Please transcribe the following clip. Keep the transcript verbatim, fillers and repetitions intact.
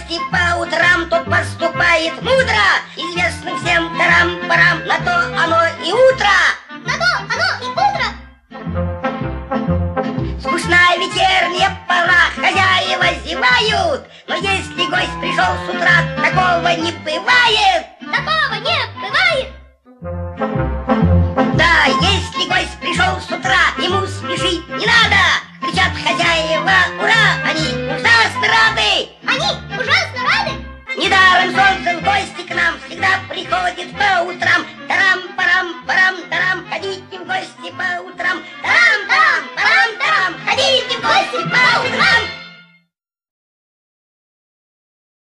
гости по утрам, тот поступает мудро. Известно всем тарам-парам, на то оно и утро. На то оно и утро. Скучная вечерняя пора, хозяева зевают. Но если гость пришел с утра, такого не бывает. Такого не бывает. Да, если гость пришел с утра, ему спешить не надо. Кричат хозяева «Ура!», они ужасно рады. Они ужасно рады. Недаром солнце в гости к нам всегда приходит по утрам. Тарам-парам-парам-тарам, ходите в гости по утрам. Тарам-тарам-парам-тарам, ходите в гости по утрам.